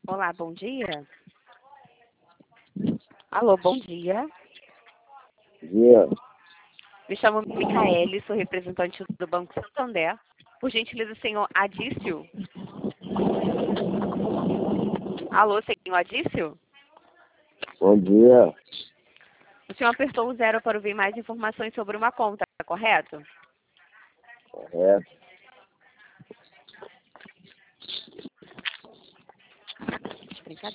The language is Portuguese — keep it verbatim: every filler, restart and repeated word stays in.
Olá, bom dia. Alô, bom dia. Dia. Me chamo Micaele, sou representante do Banco Santander. Por gentileza, senhor Adício? Alô, senhor Adício? Bom dia. O senhor apertou o zero para ouvir mais informações sobre uma conta, correto? Correto. Brincadeira.